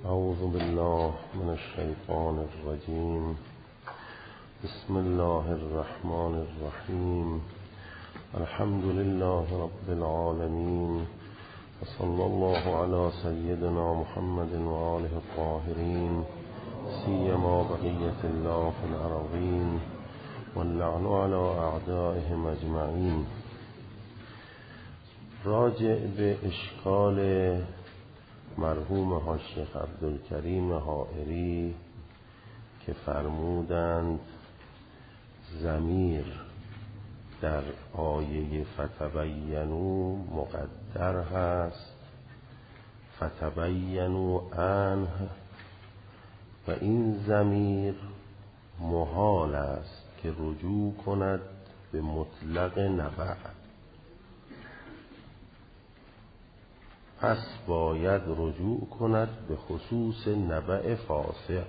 اعوذ بالله من الشیطان الرجیم. بسم الله الرحمن الرحیم. الحمد لله رب العالمین و صلی الله علی سیدنا محمد و آله الطاهرین سیما بقیة الله فی الارضین واللعن علی اعدائهم اجمعین. راجع به اشکال مرحوم حاج شیخ عبدالکریم حائری که فرمودند ضمیر در آیه فتبینوا مقدر هست، فتبینوا عنه، و این ضمیر محال است که رجوع کند به مطلق نبع، پس باید رجوع کند به خصوص نبع فاسق.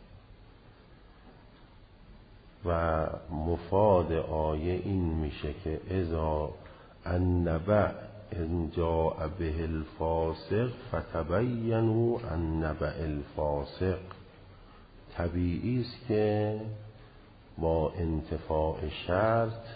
و مفاد آیه این میشه که اذا النبع ان جاء به الفاسق فتبینوا عن نبع الفاسق. طبیعی است که با انتفاع شرط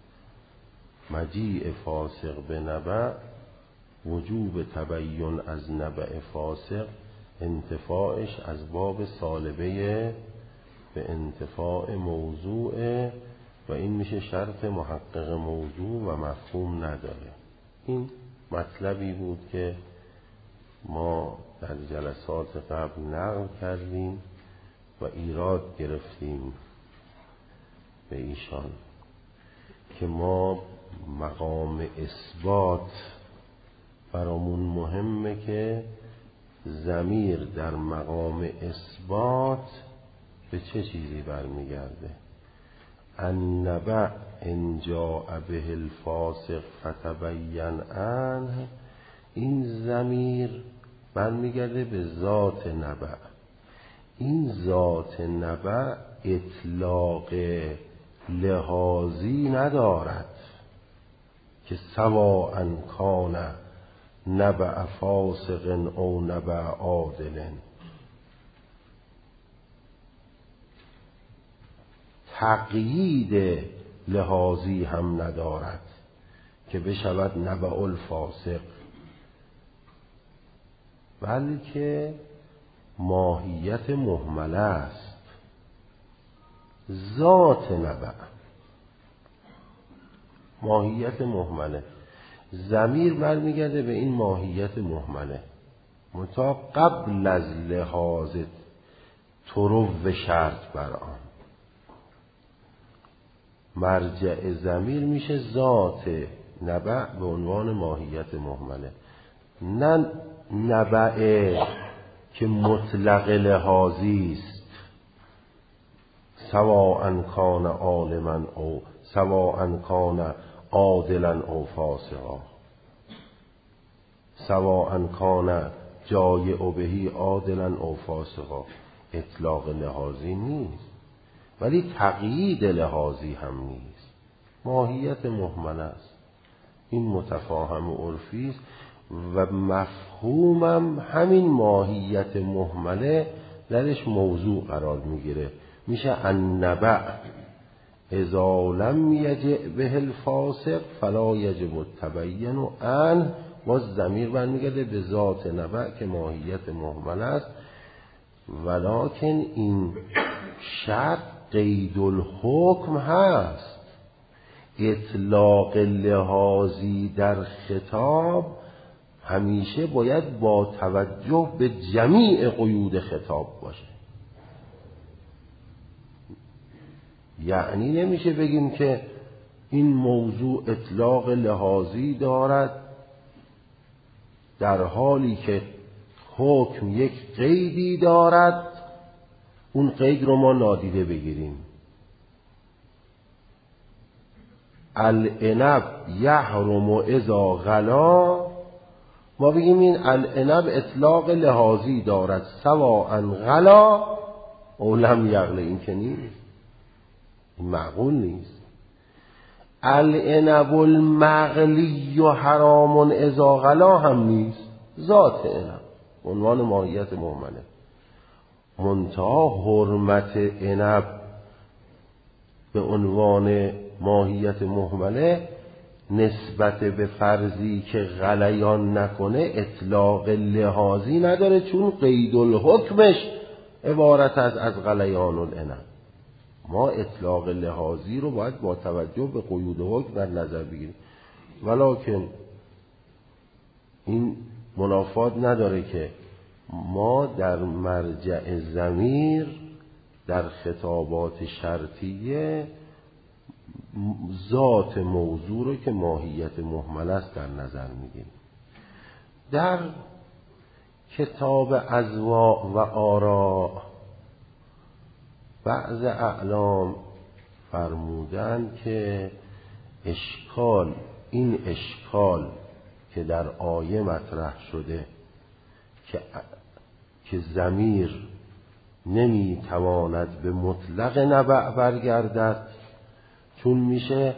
مجیء فاسق به نبع، وجوب تبین از نبع فاسق، انتفاعش از باب سالبه به انتفاع موضوع، و این میشه شرط محقق موضوع و مفهوم نداره. این مطلبی بود که ما در جلسات قبل نقل کردیم و ایراد گرفتیم به ایشان که ما مقام اثبات برامون مهمه که ضمیر در مقام اثبات به چه چیزی برمیگرده. النبع ان جاء به الفاسق فتبین عنه، این ضمیر برمیگرده به ذات نبع. این ذات نبع اطلاق لحاظی ندارد که سواء کان نبع فاسق او نبع عادل. تقیید لحاظی هم ندارد که بشود نبع الفاسق، بلکه ماهیت مهمله است. ذات نبع ماهیت مهمله، ضمیر برمیگرده به این ماهیت مهمله، منتها قبل از لحاظ طرو شرط بر آن. مرجع ضمیر میشه ذات نبع به عنوان ماهیت مهمله، نه نبع که مطلق لحاظی است، سواء کان عالما او سواء کان عادلا او فاسقا، سواء کان جایع بهی عادلا او فاسقا. اطلاق لحاظی نیست، ولی تقیید لحاظی هم نیست، ماهیت مهمل است. این متفاهم و عرفی است و مفهومم همین ماهیت مهمله درش موضوع قرار میگیره، میشه النبع اذا لم یجع به الفاسق فلا یجب التبین عنه. باز ضمیر برمیگرده به ذات نبع که ماهیت مهمل است، ولکن این شرط قید الحکم هست. اطلاق لحاظی در خطاب همیشه باید با توجه به جمیع قیود خطاب باشه. یعنی نمیشه بگیم که این موضوع اطلاق لحاظی دارد در حالی که حکم یک قیدی دارد، اون قید رو ما نادیده بگیریم. العنب یحرم اذا غلا، ما بگیم این العنب اطلاق لحاظی دارد سواء غلا او لم یغل. این که نیست، این معقول نیست. العنب المغلی و حرام اذا غلا هم نیست، ذات عنب عنوان ماهیت مهمله. منتها حرمت عنب به عنوان ماهیت مهمله نسبت به فرضی که غلیان نکنه اطلاق لحاظی نداره، چون قید الحکمش عبارت از غلیان العنب. ما اطلاق لحاظی رو باید با توجه به قیود حکم در نظر بگیریم، ولکن این منافات نداره که ما در مرجع ضمیر در خطابات شرطیه ذات موضوع رو که ماهیت مهمل است در نظر میگیریم. در کتاب اذواق و آراء بعض اعلام فرمودن که این اشکال که در آیه مطرح شده که ضمیر نمیتواند به مطلق نبع برگردد، چون میشه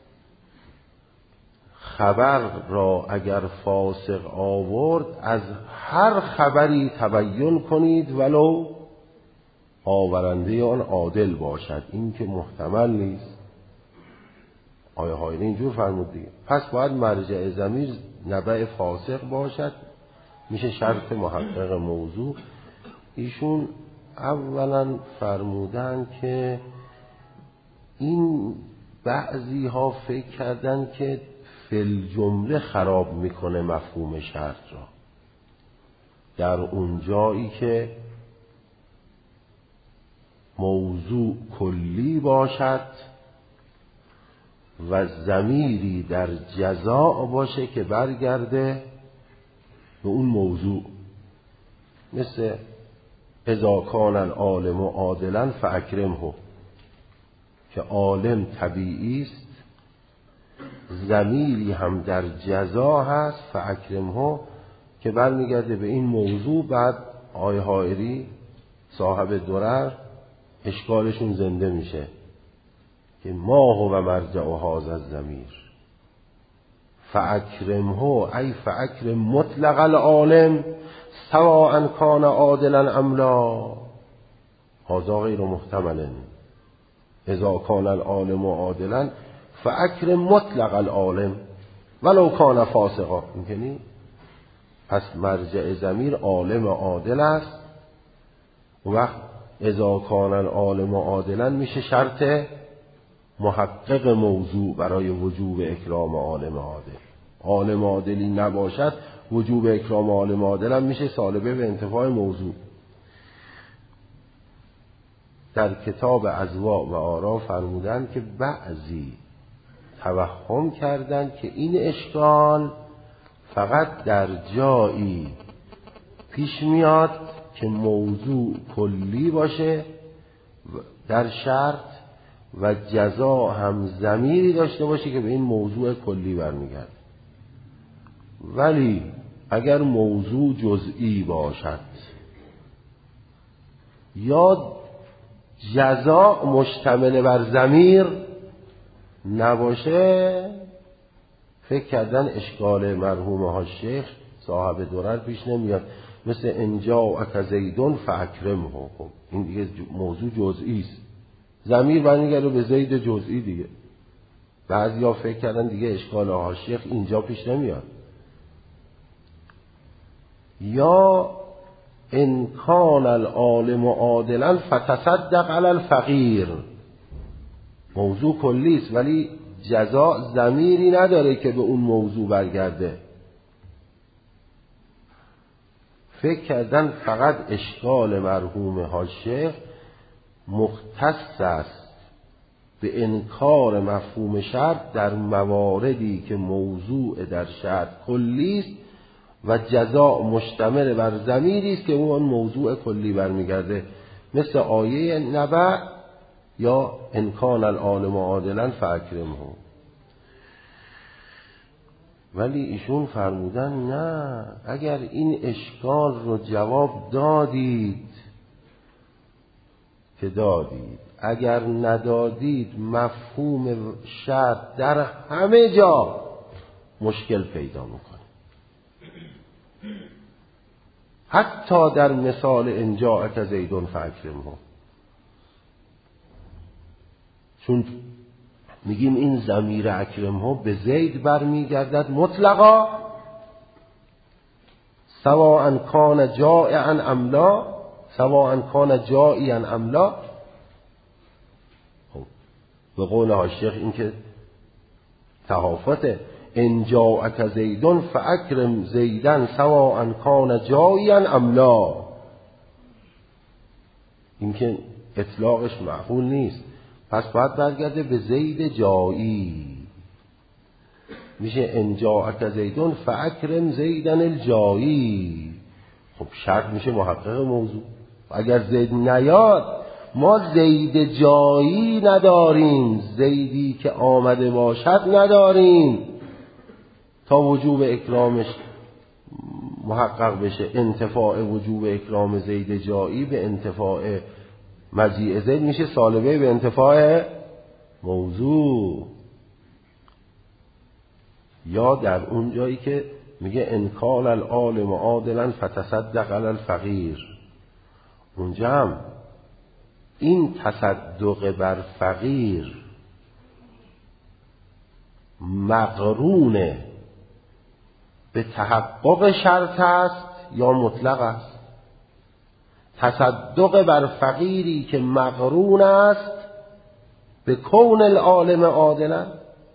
خبر را اگر فاسق آورد از هر خبری تبیین کنید ولو آورنده آن عادل باشد، این که محتمل نیست. آیه های اینجور فرمود دیگه. پس باید مرجع ضمیر نبع فاسق باشد، میشه شرط محقق موضوع. ایشون اولا فرمودن که این بعضی ها فکر کردن که فی جمله خراب میکنه مفهوم شرط را، در اون جایی که موضوع کلی باشد و ضمیری در جزاء باشه که برگرده به اون موضوع، مثل اذا کان العالم عادلا فاکرمه که عالم طبیعی است، ضمیری هم در جزا هست فاکرمه که برمیگرده به این موضوع. بعد آیه حائری صاحب درر اشکالشون زنده میشه که ما هو مرجع هذا الضمیر فاکرمه ای فاکرم مطلق العالم سواء کان عادلا ام لا، هذا غیر محتمل. اذا کان العالم عادلا فاکرم مطلق العالم ولو کان فاسقا. می‌بینی؟ پس مرجع ضمیر عالم عادل است. و وقت اذا کان العالم عادلا میشه شرط محقق موضوع برای وجوب اکرام عالم عادل. عالم عادلی نباشد وجوب اکرام عالم عادل هم میشه سالبه به انتفاع موضوع. در کتاب اذواق و آراء فرمودن که بعضی توهم کردن که این اشکال فقط در جایی پیش میاد که موضوع کلی باشه در شرط و جزا هم ضمیری داشته باشه که به این موضوع کلی برمیگرده. ولی اگر موضوع جزئی باشد یا جزا مشتمل بر ضمیر نباشه، فکر کردن اشکال مرحوم حاشیه صاحب درر پیش نمیاد، مثل انجاءک زیدون فاکرمه. خب این دیگه موضوع جزئی است، ضمیر برمیگرده به زید جزئی دیگه. بعضیا فکر کردن دیگه اشکال حاشیه اینجا پیش نمیاد. یا ان کان العالم عادلا فتصدق علی الفقیر، موضوع کلی است ولی جزا ضمیری نداره که به اون موضوع برگرده. فکر کردن فقط اشکال مرحوم حاشیه مختص است به انکار مفهوم شرط در مواردی که موضوع در شرط کلی است و جزا مشتمل بر ضمیری است که اون موضوع کلی برمیگرده، مثل آیه نبع یا ان کان العالم عادلا فاکرمه. ولی ایشون فرمودن نه، اگر این اشکال رو جواب دادید که دادید، اگر ندادید مفهوم شرط در همه جا مشکل پیدا میکنه. حتی در مثال ان جاءک زید فاکرمه، چون میگیم این ضمیر اکرمه به زید برمیگردد مطلقا، سواء کان جائعا ام لا، سواء کان جائعا ام لا. به قول حاشیه این که تهافته، ان جاءک زید فاکرم زیدا سواء کان جائعا ام لا، این که اطلاقش معقول نیست، پس باید برگرده به زید جایی، میشه ان جاءک زید فاکرم زیدا الجایی. خب شرط میشه محقق موضوع. اگر زید نیاد ما زید جایی نداریم، زیدی که آمده باشد نداریم تا وجوب اکرامش محقق بشه. انتفاع وجوب اکرام زید جایی به انتفاع مجیء زید میشه سالبه به انتفاع موضوع. یا در اون جایی که میگه ان کان العالم عادلا فتصدق علی الفقیر، اونجا هم این تصدق بر فقیر مقرون به تحقق شرط است یا مطلق است؟ تصدق بر فقیری که مقرون است به کون العالم عادلا،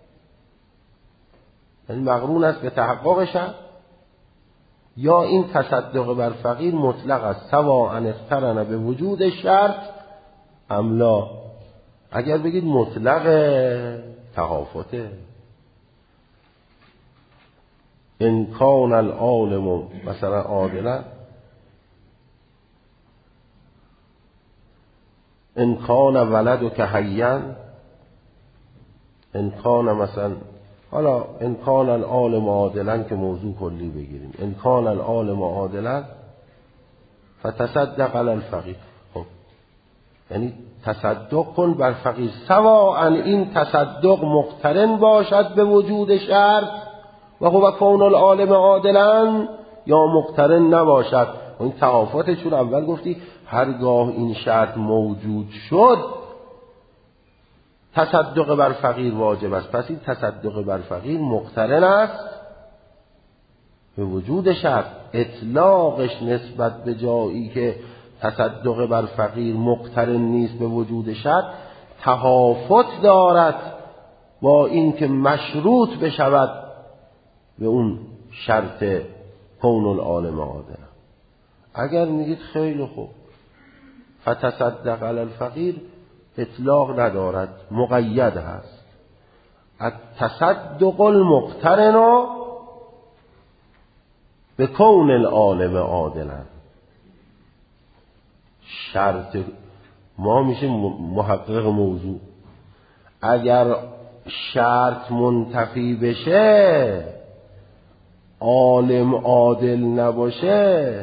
یعنی مقرون است به تحقق شرط، یا این تصدق بر فقیر مطلق است سواء اقترن به وجود شرط ام لا؟ اگر بگید مطلق تهافته، ان کان العالم مثلا عادلا، ان کان ولدک حیا، ان کان مثلا، حالا ان کان العالم عادلا که موضوع کلی بگیریم، ان کان العالم عادلا فتصدق علی الفقیر. خب یعنی تصدق کن بر فقیر، سواء این تصدق مقترن باشد به وجود شرط و هو کون العالم عادلا، یا مقترن نباشد. و این تهافته، چون اول گفتی هرگاه این شرط موجود شد تصدق بر فقیر واجب است، پس این تصدق بر فقیر مقترن است به وجود شرط. اطلاقش نسبت به جایی که تصدق بر فقیر مقترن نیست به وجود شرط تهافت دارد با این که مشروط بشود به اون شرط کون العالم عادلا. اگر میگید خیلی خوب فتصدق علی الفقیر اطلاق ندارد، مقید هست، التصدق المقترن به کون العالم عادلا، شرط ما میشه محقق موضوع. اگر شرط منتفی بشه عالم عادل نباشه،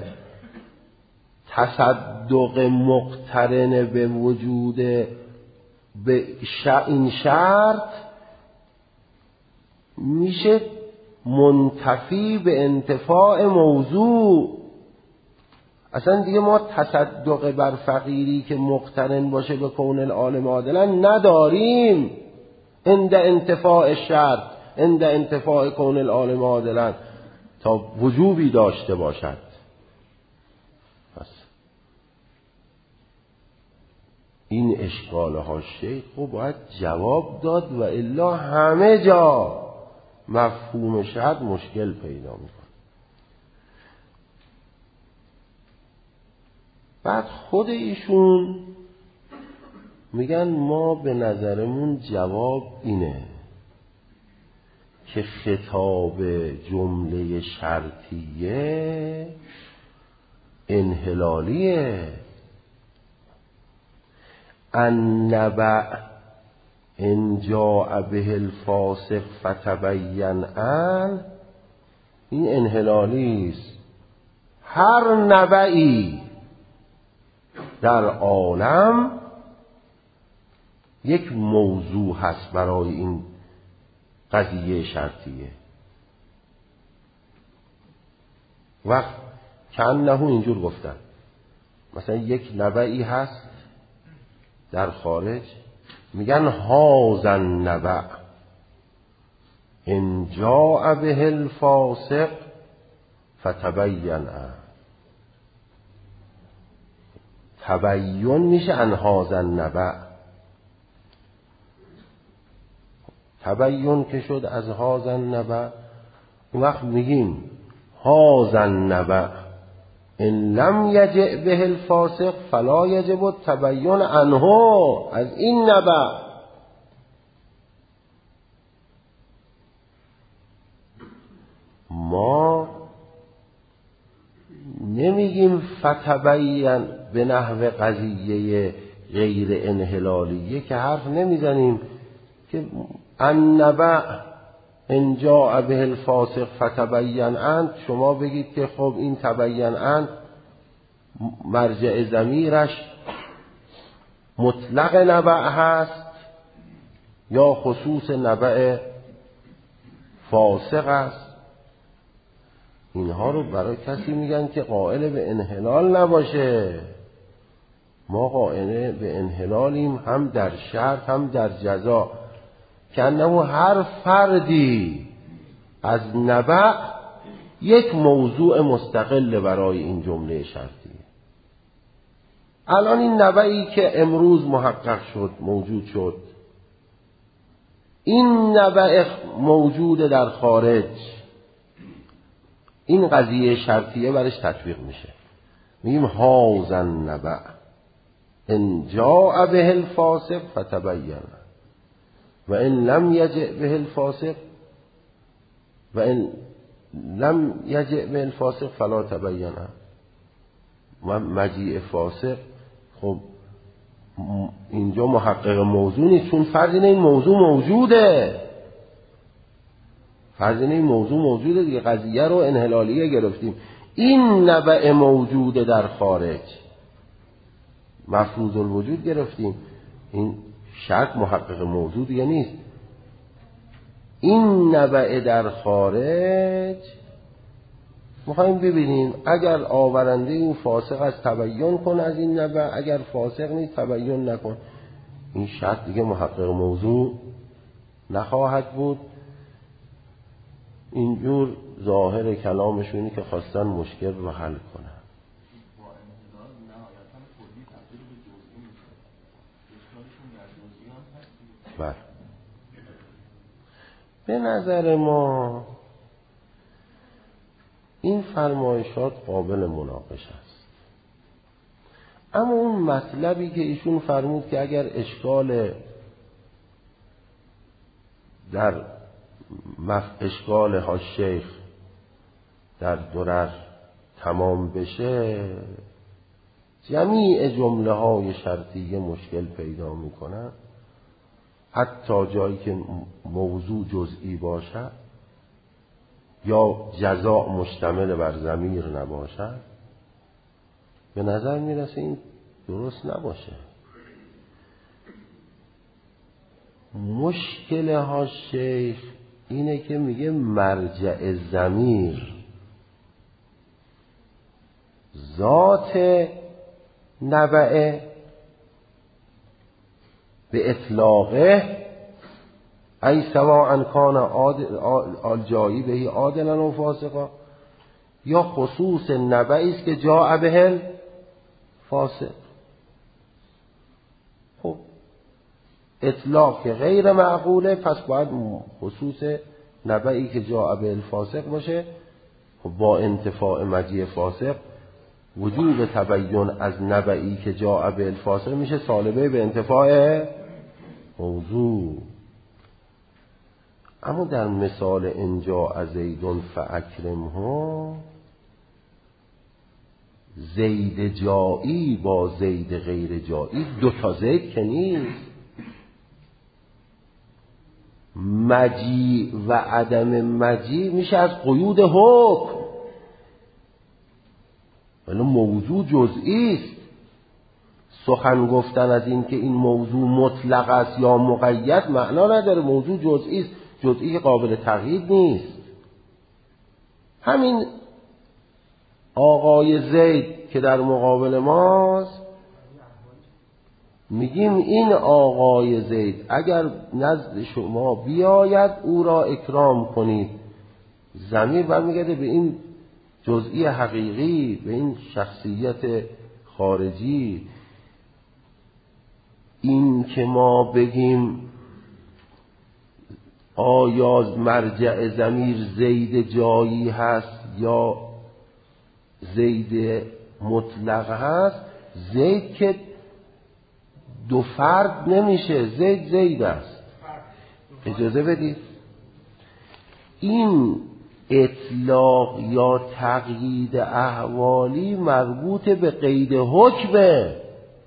تصدق مقترن به وجود به این شرط میشه منتفی به انتفاع موضوع. اصلا دیگه ما تصدق بر فقیری که مقترن باشه به کون العالم عادلا نداریم عند انتفاع شرط، عند انتفاع کون العالم عادلا، تا وجوبی داشته باشد. پس این اشکال حاشیه خب باید جواب داد و الا همه جا مفهوم شرط مشکل پیدا میکنه. بعد خود ایشون میگن ما به نظرمون جواب اینه که خطاب جمله شرطیه انحلالیه. النبأ ان جاء به الفاسق فتبین ان، این انحلالی است. هر نبئی در عالم یک موضوع هست برای این قضیه شرطیه. وقت کأنه اینجور گفتن مثلا یک نبعی هست در خارج میگن هذا النبأ ان جاء به الفاسق فتبین. تبین میشه ان هذا النبأ. تبین که شد از هذا النبأ، اون وقت میگیم هذا النبأ ان لم یجئ به الفاسق فلا یجب التبین عنه. از این نبأ ما نمیگیم فتبین به نحو قضیه غیر انحلالیه که حرف نمیزنیم که النبأ ان جاء به الفاسق فتبین انت، شما بگید که خب این تبین انت مرجع ضمیرش مطلق نبأ هست یا خصوص نبأ فاسق است. اینها رو برای کسی میگن که قائل به انحلال نباشه. ما قائل به انحلالیم هم در شرط هم در جزا، که انه هر فردی از نبأ یک موضوع مستقل برای این جمله شرطی. الان این نبأی که امروز محقق شد، موجود شد، این نبأ موجود در خارج، این قضیه شرطیه برش تطبیق میشه. میگیم هذا النبأ ان جاء به الفاسق فتبین و ان لم یجئ به الفاسق و ان لم یجئ به الفاسق فلا تبین. و مجیء فاسق خب اینجا محقق موضوع نیست، چون فرض این موضوع موجوده. فرض این موضوع موجوده دیگه، قضیه رو انحلالیه گرفتیم. این نبأ موجوده در خارج مفروض الوجود گرفتیم، این شرط محقق موضوع دیگه نیست. این نبأ در خارج میخوایم ببینیم اگر آورنده این فاسق از تبین کن از این نبأ، اگر فاسق نیست تبین نکن. این شرط دیگه محقق موضوع نخواهد بود. اینجور ظاهر کلامشونی که خواستن مشکل رو حل کنن. بله، به نظر ما این فرمایشات قابل مناقشه است. اما اون مطلبی که ایشون فرمود که اگر اشکال در اشکال ها شیخ در درر تمام بشه، جمیع جمله های شرطیه مشکل پیدا میکنن، حتی جایی که موضوع جزئی باشد یا جزاء مشتمل بر ضمیر نباشد. به نظر میرسه این درست نباشه. مشکل ها شیخ اینه که میگه مرجع ضمیر ذات نبأ به اطلاقه ای سواء کان الجایی بهی عادلا و فاسقا، یا خصوص نبعی است که جاء به فاسق. خب اطلاق که غیر معقوله، پس باید خصوص نبعی که جاء به الفاسق باشه. خب با انتفاع مجیء فاسق وجوب تبین از نبعی که جاء به الفاسق میشه سالبه به انتفاع موضوع. اما در مثال انجا زیدون فاکرمه، زید جایی با زید غیر جایی دو تا زید که نیست. مجیء و عدم مجیء میشه از قیود حکم، ولی موضوع جزئی است. سخن گفتن از این که این موضوع مطلق است یا مقید معنا نداره. موضوع جزئی است، جزئی قابل تغییر نیست. همین آقای زید که در مقابل ماست، میگیم این آقای زید اگر نزد شما بیاید او را اکرام کنید. ضمیر برمیگرده به این جزئی حقیقی، به این شخصیت خارجی. این که ما بگیم آیا مرجع ضمیر زید جایی هست یا زید مطلق هست، زید که دو فرد نمیشه، زید است. اجازه بدید این اطلاق یا تقیید احوالی مربوط به قید حکمه.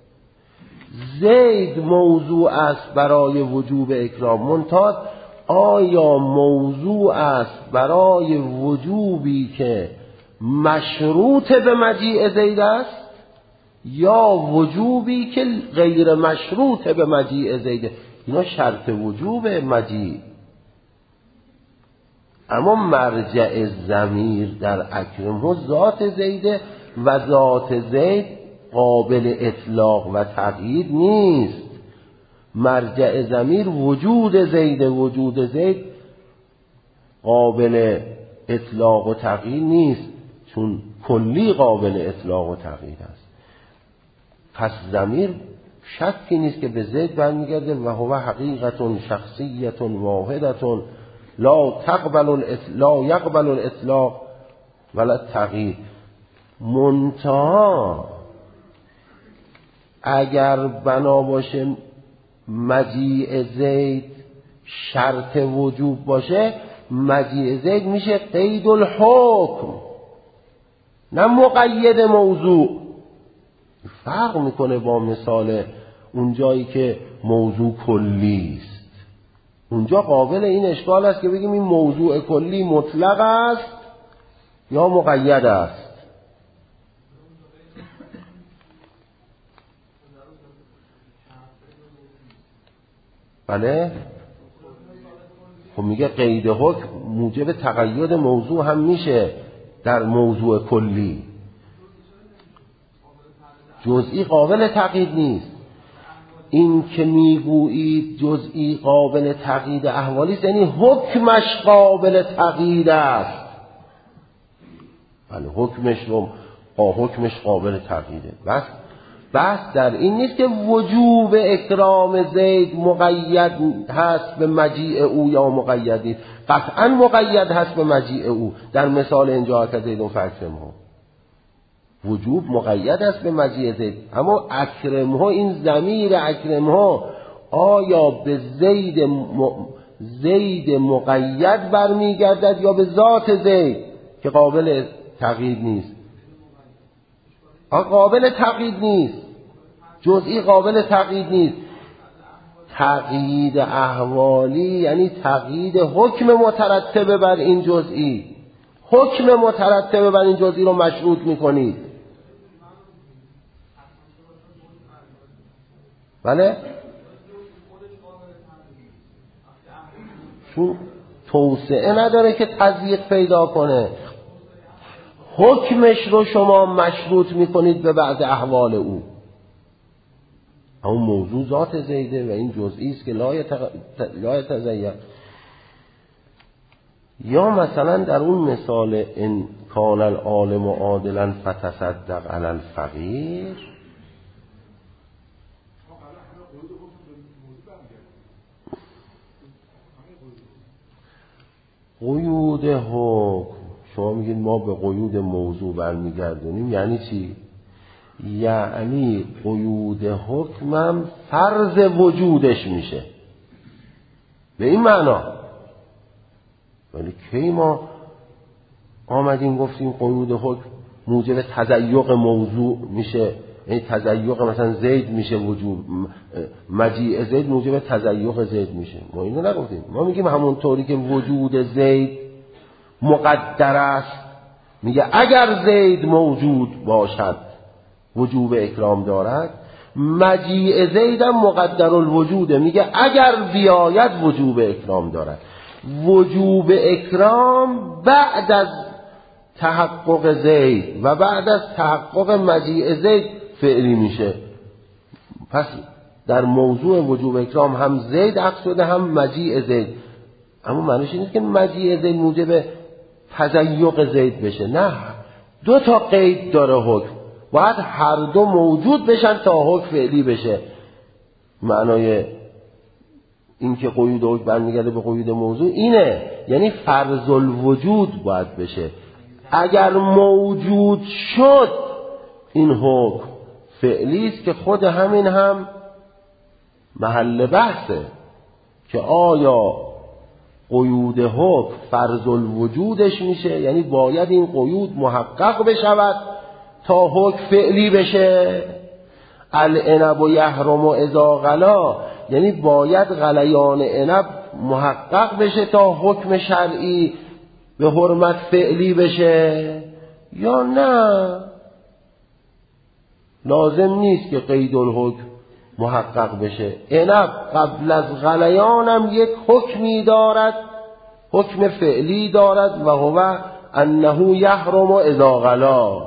زید موضوع است برای وجوب اکرام، منتها آیا موضوع است برای وجوبی که مشروط به مجیء زید است یا وجوبی که غیر مشروط به مجیء زید؟ اینا شرط وجوب مجیء. اما مرجع ضمیر در اکرمه ذات زید و ذات زید قابل اطلاق و تقیید نیست. مرجع ضمیر وجود زید، وجود زید قابل اطلاق و تقیید نیست، چون کلی قابل اطلاق و تقیید است. پس ضمیر شکی نیست که به زید برمیگرده و هو حقیقت شخصیت واحدت لا یقبل الاطلاق ولا التقیید. منتها اگر بنا باشه مجیء زید شرط وجوب باشه، مجیء زید میشه قید الحکم نه مقید موضوع. فرق میکنه با مثال اون جایی که موضوع کلی است. اونجا قابل این اشکال است که بگیم این موضوع کلی مطلق است یا مقید است. بله؟ خب میگه قید حکم موجب تقید موضوع هم میشه در موضوع کلی. جزئی قابل تقیید نیست. این که میگویید جزئی قابل تقیید احوالی است، یعنی حکمش قابل تقیید است. بله، حکمش قابل تقییده. بس در این نیست که وجوب اکرام زید مقید هست به مجیء او یا مقید نیست. قطعا مقید هست به مجیء او. در مثال اینجا که زید فاکرمه وجوب مقید است به مجیء زید، اما اکرمه، این ضمیر اکرمه آیا به زید مقید برمیگردد یا به ذات زید که قابل تقیید نیست؟ قابل تقیید نیست، جزئی قابل تقیید نیست. تقیید احوالی یعنی تقیید حکم مترتبه بر این جزئی. حکم مترتبه بر این جزئی رو مشروط میکنید. بله؟ چون توسعه نداره که تضییق پیدا کنه. حکمش رو شما مشروط میکنید به بعض احوال او. اون موضوع ذات زیده و این جزئی است که لا یتزین. یا مثلا در اون مثال ان کان العالم عادلا فتصدق علی الفقیر، قیود حکم، شما میگید ما به قیود موضوع برمیگردونیم، یعنی چی؟ یعنی قیود حکمم فرض وجودش میشه، به این معنا. ولی کی ما آمدیم گفتیم قیود حکم موجب تضیق موضوع میشه؟ یعنی تضیق مثلا زید میشه وجوب، مجیء زید موجب تضیق زید میشه. ما اینو نگفتیم. ما میگیم همونطوری که وجود زید مقدر است، میگه اگر زید موجود باشد وجوب اکرام دارد، مجیء زید هم مقدر الوجوده، میگه اگر بیاید وجوب اکرام دارد. وجوب اکرام بعد از تحقق زید و بعد از تحقق مجیء زید فعلی میشه. پس در موضوع وجوب اکرام هم زید عکس شده هم مجیء زید. اما معنیش نیست که مجیء زید موجب تضیق زید بشه، نه، دو تا قید داره حکم، باید هر دو موجود بشن تا حکم فعلی بشه. معنای این که قیود حکم برمیگرده به قیود موضوع اینه، یعنی فرض الوجود باید بشه. اگر موجود شد این حکم فعلی است که خود همین هم محل بحثه که آیا قیود حکم فرض الوجودش میشه، یعنی باید این قیود محقق بشود تا حکم فعلی بشه. العنب و یحرم و اذا غلا، یعنی باید غلیان عنب محقق بشه تا حکم شرعی به حرمت فعلی بشه، یا نه لازم نیست که قید الحکم محقق بشه. عنب قبل از غلیانم یک حکمی دارد، حکم فعلی دارد و هو انه یحرم اذا غلا.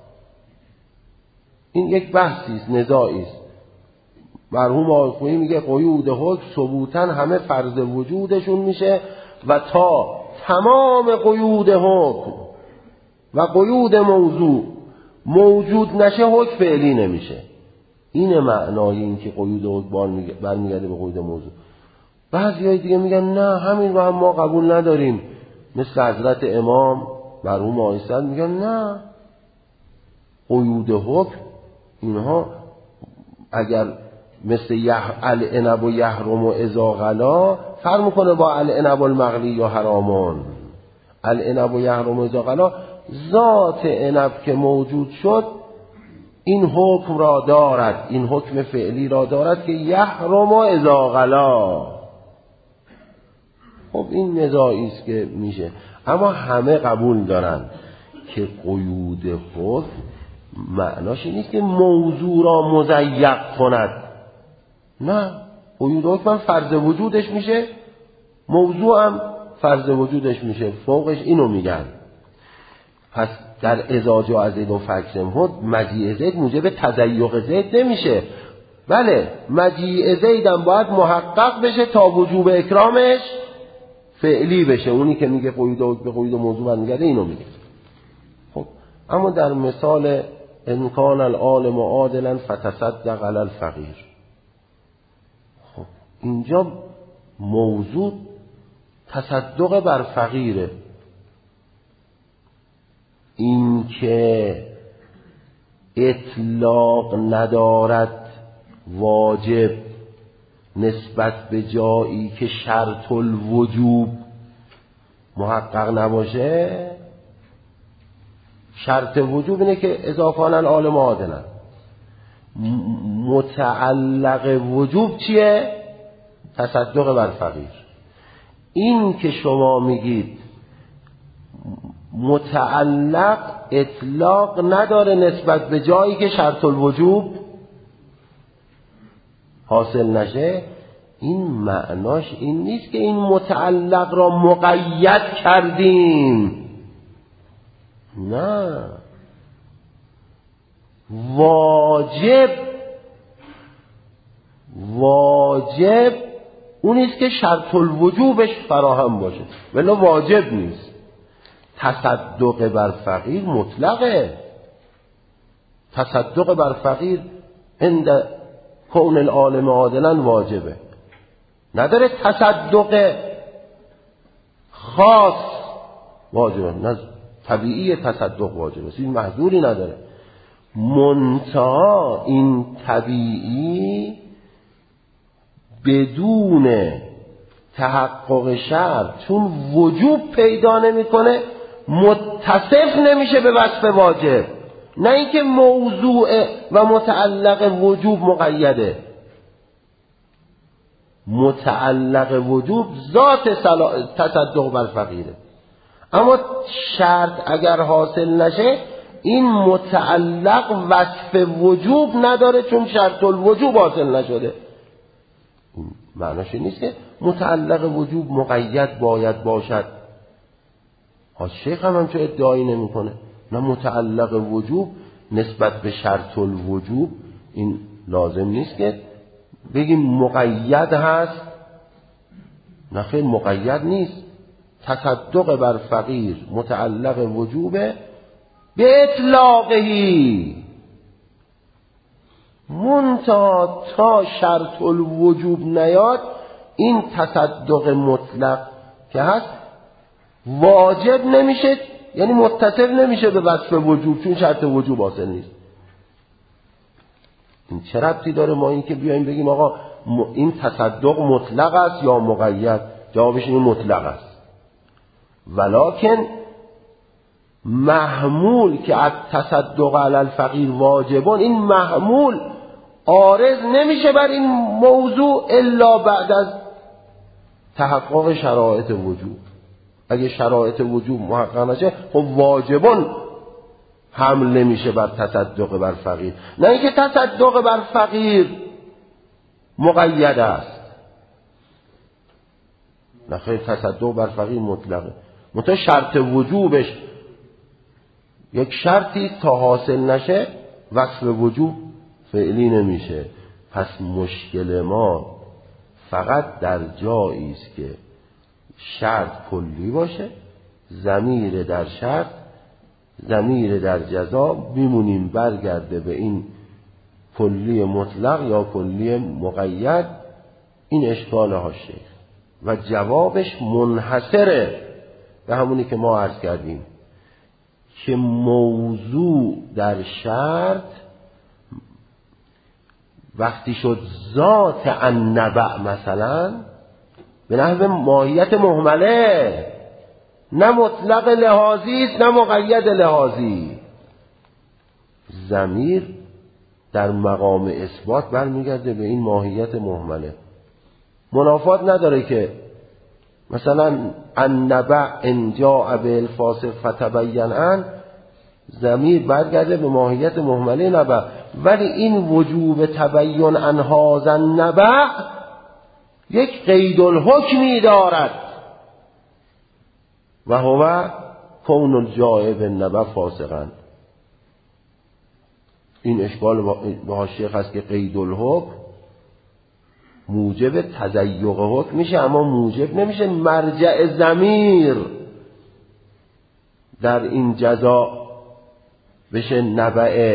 این یک بحثی است، نزاعی است. مرحوم آقایی میگه قیود حکم ثبوتاً همه فرض وجودشون میشه و تا تمام قیود حکم و قیود موضوع موجود نشه حکم فعلی نمیشه. این معنای این که قیود حکم برمیگرده به قیود موضوع. بعضیای دیگه میگن نه همین رو هم ما قبول نداریم، مثل حضرت امام مرحوم آقایی میگن نه، قیود حکم اینها اگر مثل العنب و یحرم و اذا غلا فرق میکنه با العنب المغلی یا حرامان. العنب و یحرم و اذا غلا ذات عنب که موجود شد این حکم را دارد، این حکم فعلی را دارد که یحرم و اذا غلا. خب این نزاعی است که میشه، اما همه قبول دارن که قیود حکم معناش این نیست که موضوع را مضیق کند، نه، قیود حکم فرض وجودش میشه، موضوع هم فرض وجودش میشه، فوقش اینو میگن. پس در اذا جاء زید و فاکرمه مجیء زید موجب تضیق زید نمیشه. بله مجیء زید هم باید محقق بشه تا وجوب اکرامش فعلی بشه. اونی که میگه قیود حکم به قیود موضوع برمیگرده اینو میگه. خب اما در مثال ان کان العالم عادلا فتصدق علی الفقیر، خب اینجا موضوع تصدق بر فقیره. این که اطلاق ندارد واجب نسبت به جایی که شرط الوجوب محقق نباشه. شرط وجوب اینه که اذا کان العالم عادلا. متعلق وجوب چیه؟ تصدق بر فقیر. این که شما میگید متعلق اطلاق نداره نسبت به جایی که شرط الوجوب حاصل نشه، این معناش این نیست که این متعلق را مقید کردیم، نه، واجب اونیست که شرط الوجوبش فراهم باشه، ولی واجب نیست. تصدق بر فقیر مطلقه. تصدق بر فقیر عند کون العالم عادلا واجبه، نداره تصدق خاص واجبه، نه طبیعی تصدق واجبه، این محظوری نداره. منتها این طبیعی بدون تحقق شرط چون وجوب پیدا نمیکنه متصف نمیشه به وصف واجب، نه اینکه موضوع و متعلق وجوب مقیده. متعلق وجوب ذات تصدق بر فقیره، اما شرط اگر حاصل نشه این متعلق وصف وجوب نداره چون شرط الوجوب حاصل نشده. معناش نیست که متعلق وجوب مقید باید باشد. شیخ هم چه ادعایی نمیکنه. نه متعلق وجوب نسبت به شرط الوجوب این لازم نیست که بگیم مقید هست. نه خیر، مقید نیست. تصدق بر فقیر متعلق وجوبه به اطلاقهی، منتها تا شرط الوجوب نیاد این تصدق مطلق که هست واجب نمیشه، یعنی متصل نمیشه به وصف وجوب، چون شرط وجوب حاصل نیست. این چه ربطی داره ما این که بیایم بگیم آقا این تصدق مطلق است یا مقید؟ جوابش این مطلق است. ولکن محمول که از تصدق علی الفقیر واجبون، این محمول عارض نمیشه بر این موضوع الا بعد از تحقق شرایط وجوب. اگه شرایط وجوب محقق نشه خب واجبون حمل نمیشه بر تصدق بر فقیر. نه اینکه تصدق بر فقیر مقید است. نه خیر، تصدق بر فقیر مطلقه، منتها شرط وجوبش یک شرطی تا حاصل نشه وصف وجوب فعلی نمیشه. پس مشکل ما فقط در جایی است که شرط کلی باشه، ضمیر در شرط، ضمیر در جزا میمونیم برگرده به این کلی مطلق یا کلی مقید. این اشکال حاشیه و جوابش منحصره به همونی که ما عرض کردیم که موضوع در شرط وقتی شد ذات النبع مثلا به نحو ماهیت مهمله، نه مطلق لحاظی است نه مقید لحاظی. ضمیر در مقام اثبات برمیگرده به این ماهیت مهمله. منافات نداره که مثلا النبع ان جاء بالفاسق فتبین ان، ضمیر برگرده به ماهیت مهمله نبع، ولی این وجوب تبین ان هذا النبع یک قید الحکمی دارد و هو کون الجاء بالنبع فاسقا. این اشکال به حاشیه هست که قید الحکم موجب تضیق حکم میشه، اما موجب نمیشه مرجع ضمیر در این جزا بشه نبع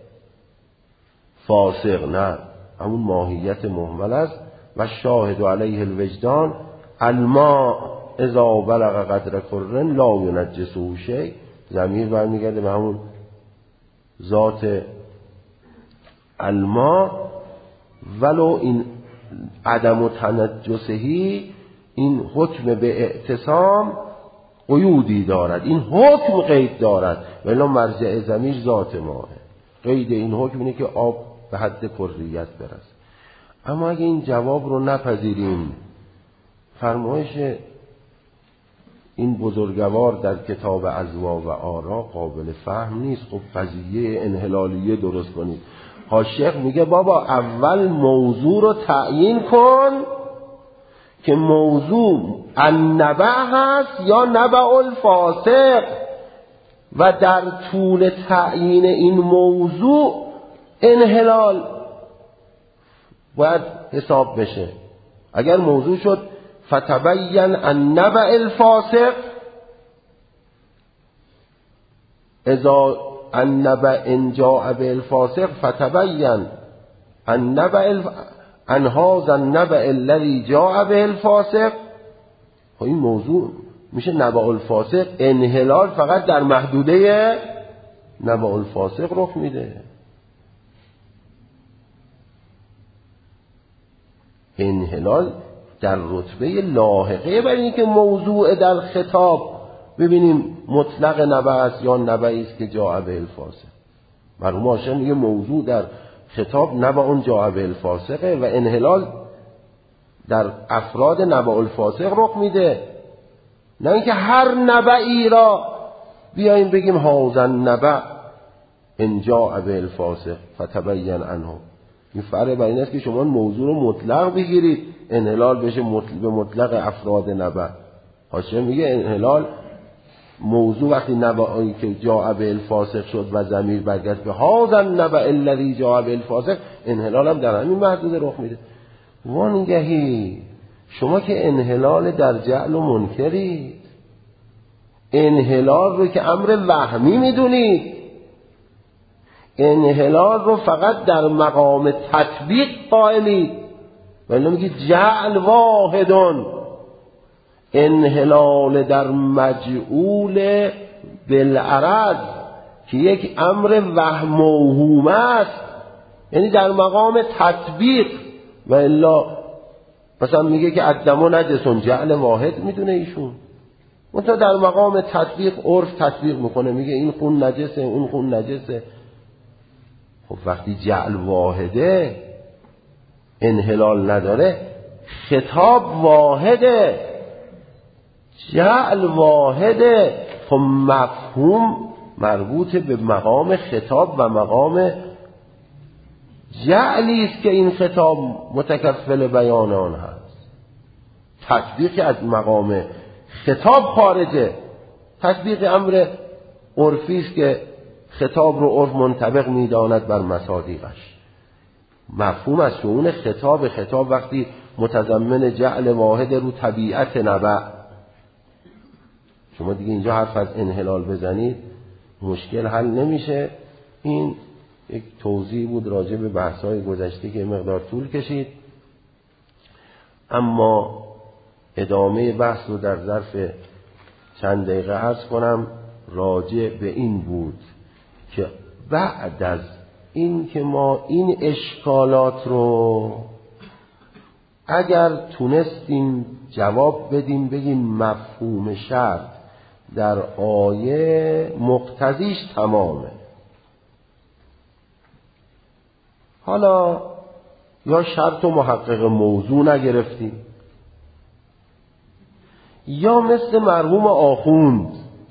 فاسق. نه، همون ماهیت مهمل است. و شاهد علیه الوجدان الماء اذا بلغ قدر کرن لا ینجسه شیء. ضمیر برمیگرده به همون ذات الماء، ولو این عدم تنجسهی این حکم به اعتصام قیودی دارد، این حکم قید دارد، ولی مرجع ضمیر ذات ماه. قید این حکم اینه که آب به حد کلیت برسه. اما اگه این جواب رو نپذیریم، فرمایش این بزرگوار در کتاب ازوا و آرا قابل فهم نیست. خب قضیه انحلالیه درست کنید. حاشیه میگه بابا اول موضوع رو تعیین کن که موضوع النبع هست یا نبع الفاسق، و در طول تعیین این موضوع انحلال باید حساب بشه. اگر موضوع شد فتبین النبع الفاسق، اذا النبع ان جاء بالفاسق فتبین النبع ان هذا النبع الذي جاء بالفاسق. خب این موضوع میشه نبع الفاسق. انحلال فقط در محدوده نبع الفاسق رخ میده. انحلال در رتبه لاحقه بر این که موضوع در خطاب ببینیم مطلق نبع است یا نبعی است که جاء بالفاسق. مرحوم هاشم میگه موضوع در خطاب نبع جاء بالفاسقه و انحلال در افراد نبع الفاسق رخ میده. نه اینکه هر نبعی را بیاییم بگیم هذا النبع ان جاء بالفاسق فتبین عنه. این فرق بر این است که شما موضوع رو مطلق بگیرید انحلال بشه به مطلق افراد نبع. هاشم میگه انحلال موضوع وقتی نبعی که جاء به الفاسق شد و ضمیر برگشت به هذا النبأ الذی جاء به الفاسق، انحلال هم در همین محدوده رخ میده. وانگهی شما که انحلال در جعل و منکرید، انحلال رو که امر وهمی میدونید، انحلال رو فقط در مقام تطبیق قائلید، ولی میگید جعل واحدون، انحلال در مجعول بالعرض که یک امر وهم موهوم است، یعنی در مقام تطبیق. و الا مثلا میگه که الدم نجسون، جعل واحد میدونه ایشون، منتها در مقام تطبیق عرف تطبیق میکنه، میگه این خون نجسه اون خون نجسه. خب وقتی جعل واحده، انحلال نداره، خطاب واحده، جعل واحده، خب مفهوم مربوط به مقام خطاب و مقام جعلی است که این خطاب متکفل بیان آن هست. تطبیق از مقام خطاب خارجه، تطبیق امر عرفی است که خطاب رو عرف منطبق میداند بر مصادیقش. مفهوم از شؤون خطاب وقتی متضمن جعل واحد رو طبیعت نبع، شما دیگه اینجا حرف از انحلال بزنید مشکل حل نمیشه. این یک توضیح بود راجع به بحث‌های گذشته که مقدار طول کشید، اما ادامه بحث رو در ظرف چند دقیقه عرض کنم. راجع به این بود که بعد از این که ما این اشکالات رو اگر تونستیم جواب بدیم، بگیم مفهوم شرط در آیه مقتضیش تمامه، حالا یا شرط و محقق موضوع نگرفتیم، یا مثل مرحوم آخوند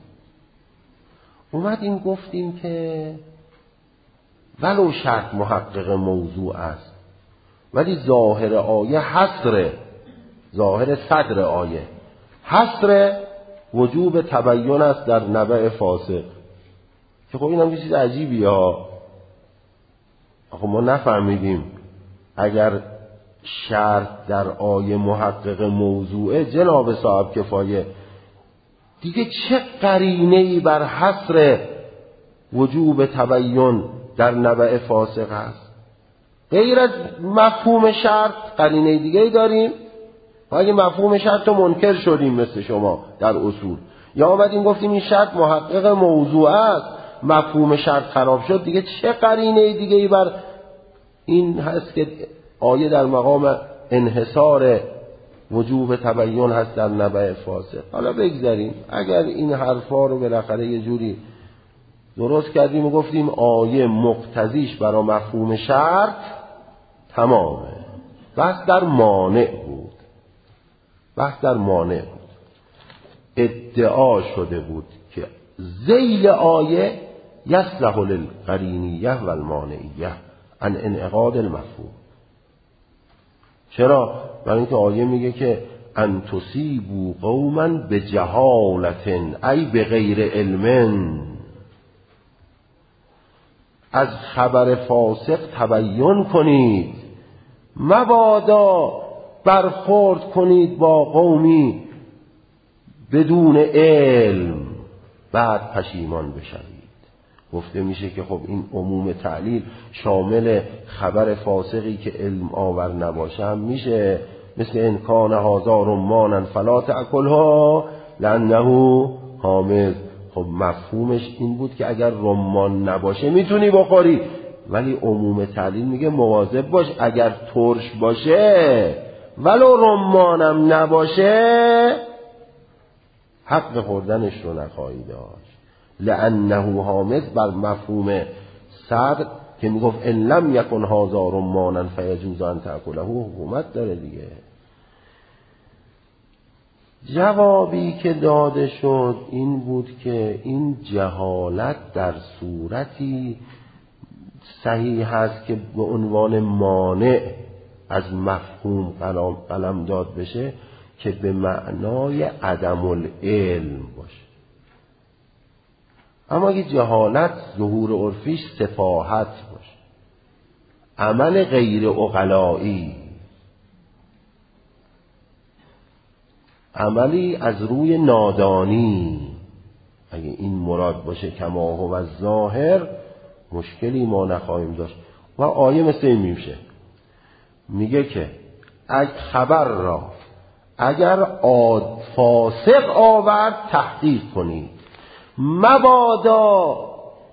اومدیم گفتیم که ولو شرط محقق موضوع است ولی ظاهر آیه حصره، ظاهر صدر آیه حصر وجوب تبیین است در نبع فاسق. که خب این هم چیز عجیبیه ها، آخه ما نفهمیدیم اگر شرط در آیه محقق موضوعه جناب صاحب کفایه، دیگه چه قرینه‌ای بر حصر وجوب تبیین در نبع فاسق هست؟ غیر از مفهوم شرط قرینه دیگه داریم؟ و اگه مفهوم شرط رو منکر شدیم مثل شما در اصول، یا آمدیم گفتیم این شرط محقق موضوع است، مفهوم شرط خراب شد، دیگه چه قرینه دیگه ای بر این هست که آیه در مقام انحصار وجوب تبیین هست در نبع فاسق؟ حالا بگذاریم اگر این حرفا رو بالاخره یه جوری درست کردیم و گفتیم آیه مقتضیش برای مفهوم شرط تمامه، بحث در مانع بود، بحث در مانع بود. ادعا شده بود که ذیل آیه یصلح للقرینیه و المانعیه عن انعقاد المفهوم. چرا؟ برای اینکه آیه میگه که ان تصیبوا قوما بجهالت ای بغیر علم، از خبر فاسق تبیین کنید، مبادا برخورد کنید با قومی بدون علم بعد پشیمان بشوید. گفته میشه که خب این عموم تعلیل شامل خبر فاسقی که علم آور نباشه هم میشه، مثل ان کان هذا رمانا فلا تأکلها لانه حامض. خب مفهومش این بود که اگر رمان نباشه میتونی بخوری، ولی عموم تعلیل میگه مواظب باش اگر ترش باشه ولو رمانم نباشه حق خوردنش رو نخواهی داشت، لانه حامض بر مفهوم صدر که میگفت ان لم یکن هذا رمانا فیجوز ان تأکله حکومت داره دیگه. جوابی که داده شد این بود که این جهالت در صورتی صحیح هست که به عنوان مانع از مفهوم قلم داد بشه که به معنای عدم العلم باشه. اما اگه جهالت ظهور عرفیش سفاهت باشه، عمل غیر عقلایی، عملی از روی نادانی، اگه این مراد باشه کما هو الظاهر، مشکلی ما نخواهیم داشت. و آیه مثل این میشه، میگه که خبر را اگر فاسق آورد تحقیق کنید، مبادا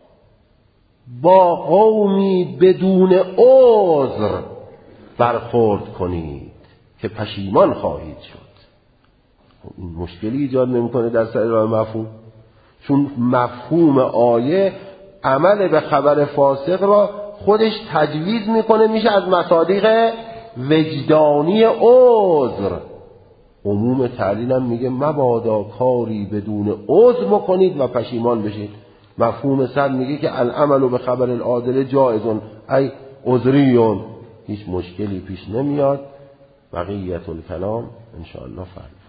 با قومی بدون عذر برخورد کنید که پشیمان خواهید شد. این مشکلی ایجاد نمیکنه در سر راه مفهوم، چون مفهوم آیه عمل به خبر فاسق را خودش تجویز میکنه، میشه از مصادیق وجدانی عذر. عموم تعلیل هم میگه مبادا کاری بدون عذر بکنید و پشیمان بشید. مفهوم صد میگه که العمل به خبر العادل جایزون ای عذریون، هیچ مشکلی پیش نمیاد. بقیت الکلام انشاءالله فردا.